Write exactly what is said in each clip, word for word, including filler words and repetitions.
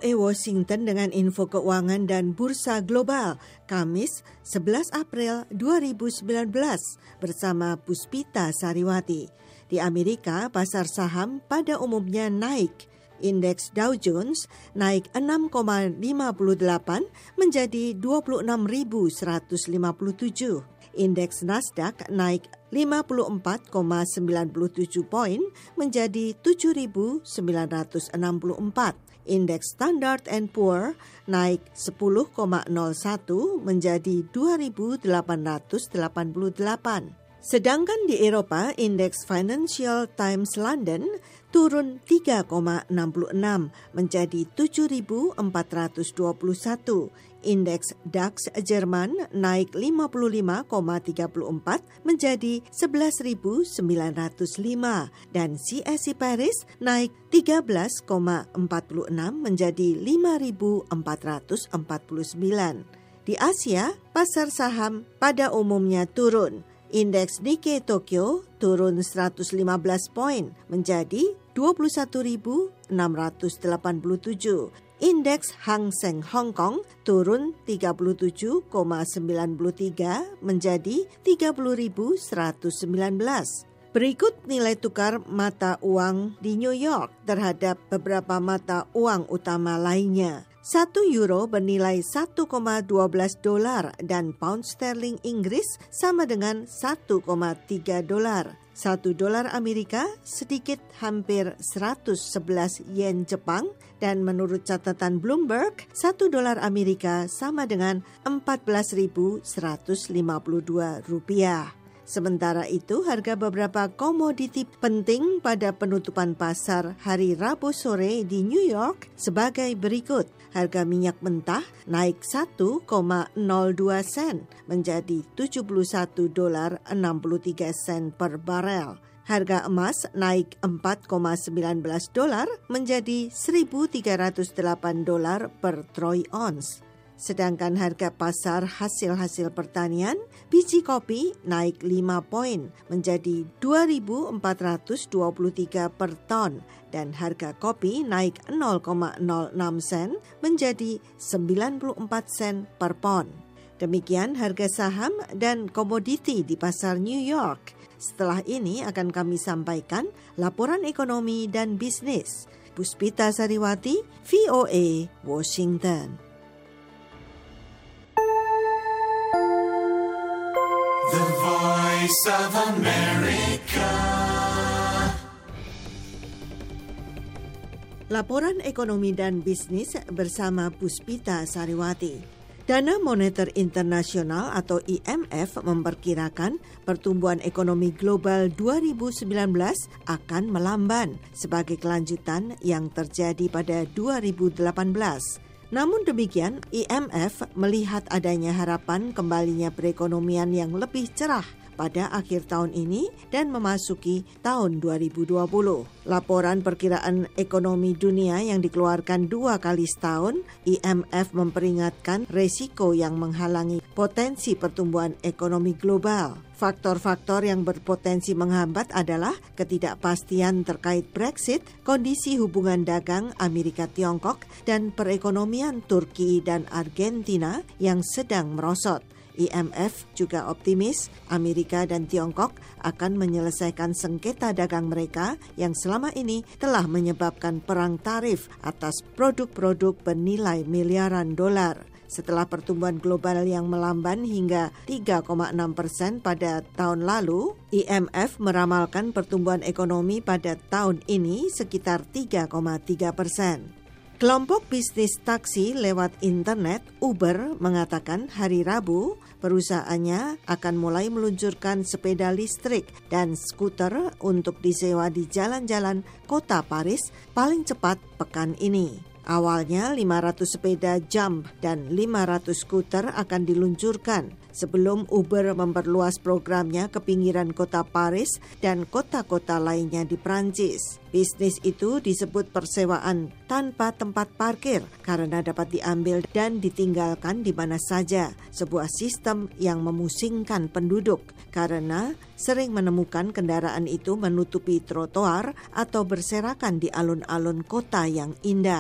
A Washington dengan info keuangan dan bursa global, Kamis sebelas April dua ribu sembilan belas bersama Puspita Sariwati. Di Amerika, pasar saham pada umumnya naik. Indeks Dow Jones naik enam koma lima delapan menjadi dua puluh enam ribu seratus lima puluh tujuh. Indeks Nasdaq naik lima puluh empat koma sembilan tujuh poin menjadi tujuh ribu sembilan ratus enam puluh empat. Indeks Standard and Poor naik sepuluh koma nol satu menjadi dua ribu delapan ratus delapan puluh delapan. Sedangkan di Eropa, indeks Financial Times London turun tiga koma enam enam menjadi tujuh ribu empat ratus dua puluh satu. Indeks DAX Jerman naik lima puluh lima koma tiga empat menjadi sebelas ribu sembilan ratus lima dan C S I Paris naik tiga belas koma empat enam menjadi lima ribu empat ratus empat puluh sembilan. Di Asia, pasar saham pada umumnya turun. Indeks Nikkei Tokyo turun seratus lima belas poin menjadi dua puluh satu ribu enam ratus delapan puluh tujuh. Indeks Hang Seng Hong Kong turun tiga puluh tujuh koma sembilan tiga menjadi tiga puluh ribu seratus sembilan belas. Berikut nilai tukar mata uang di New York terhadap beberapa mata uang utama lainnya. Satu euro bernilai satu koma satu dua dolar dan pound sterling Inggris sama dengan satu koma tiga dolar. Satu dolar Amerika sedikit hampir seratus sebelas yen Jepang dan menurut catatan Bloomberg, satu dolar Amerika sama dengan empat belas ribu seratus lima puluh dua rupiah. Sementara itu, harga beberapa komoditi penting pada penutupan pasar hari Rabu sore di New York sebagai berikut. Harga minyak mentah naik satu koma nol dua sen menjadi tujuh puluh satu dolar enam puluh tiga sen per barel. Harga emas naik empat koma sembilan belas dolar menjadi seribu tiga ratus delapan dolar per troy ounce. Sedangkan harga pasar hasil-hasil pertanian, biji kopi naik lima poin menjadi dua ribu empat ratus dua puluh tiga per ton dan harga kopi naik nol koma nol enam sen menjadi sembilan puluh empat sen per pon. Demikian harga saham dan komoditi di pasar New York. Setelah ini akan kami sampaikan laporan ekonomi dan bisnis. Puspita Sariwati, V O A, Washington. The Voice of America. Laporan ekonomi dan bisnis bersama Puspita Sariwati. Dana Moneter Internasional atau I M F memperkirakan pertumbuhan ekonomi global dua ribu sembilan belas akan melamban sebagai kelanjutan yang terjadi pada dua ribu delapan belas. Namun demikian, I M F melihat adanya harapan kembalinya perekonomian yang lebih cerah pada akhir tahun ini dan memasuki tahun dua ribu dua puluh. Laporan perkiraan ekonomi dunia yang dikeluarkan dua kali setahun, I M F memperingatkan resiko yang menghalangi potensi pertumbuhan ekonomi global. Faktor-faktor yang berpotensi menghambat adalah ketidakpastian terkait Brexit, kondisi hubungan dagang Amerika-Tiongkok, dan perekonomian Turki dan Argentina yang sedang merosot. I M F juga optimis Amerika dan Tiongkok akan menyelesaikan sengketa dagang mereka yang selama ini telah menyebabkan perang tarif atas produk-produk bernilai miliaran dolar. Setelah pertumbuhan global yang melamban hingga tiga koma enam persen pada tahun lalu, I M F meramalkan pertumbuhan ekonomi pada tahun ini sekitar tiga koma tiga persen. Kelompok bisnis taksi lewat internet Uber mengatakan hari Rabu perusahaannya akan mulai meluncurkan sepeda listrik dan skuter untuk disewa di jalan-jalan kota Paris paling cepat pekan ini. Awalnya lima ratus sepeda Jump dan lima ratus skuter akan diluncurkan sebelum Uber memperluas programnya ke pinggiran kota Paris dan kota-kota lainnya di Prancis. Bisnis itu disebut persewaan tanpa tempat parkir karena dapat diambil dan ditinggalkan di mana saja, sebuah sistem yang memusingkan penduduk karena sering menemukan kendaraan itu menutupi trotoar atau berserakan di alun-alun kota yang indah.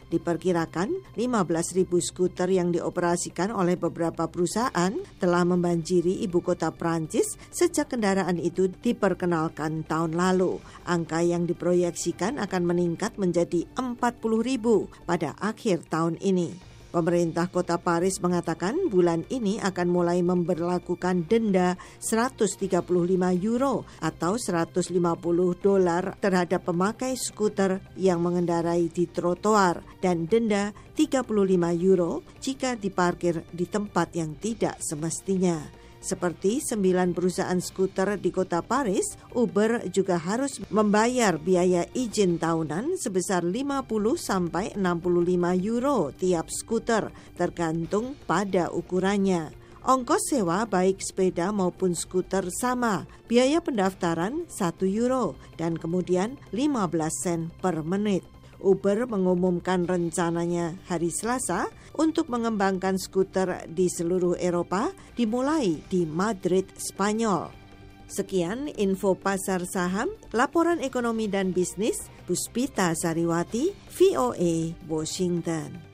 Diperkirakan lima belas ribu skuter yang dioperasikan oleh beberapa perusahaan telah membanjiri ibu kota Prancis sejak kendaraan itu diperkenalkan tahun lalu. Angka yang diproyeksikan akan meningkat menjadi empat puluh ribu pada akhir tahun ini. Pemerintah kota Paris mengatakan bulan ini akan mulai memberlakukan denda seratus tiga puluh lima euro atau seratus lima puluh dolar terhadap pemakai skuter yang mengendarai di trotoar dan denda tiga puluh lima euro jika diparkir di tempat yang tidak semestinya. Seperti sembilan perusahaan skuter di kota Paris, Uber juga harus membayar biaya izin tahunan sebesar lima puluh sampai enam puluh lima euro tiap skuter, tergantung pada ukurannya. Ongkos sewa baik sepeda maupun skuter sama, biaya pendaftaran satu euro dan kemudian lima belas sen per menit. Uber mengumumkan rencananya hari Selasa untuk mengembangkan skuter di seluruh Eropa, dimulai di Madrid, Spanyol. Sekian info pasar saham, laporan ekonomi dan bisnis, Puspita Sariwati, V O A, Washington.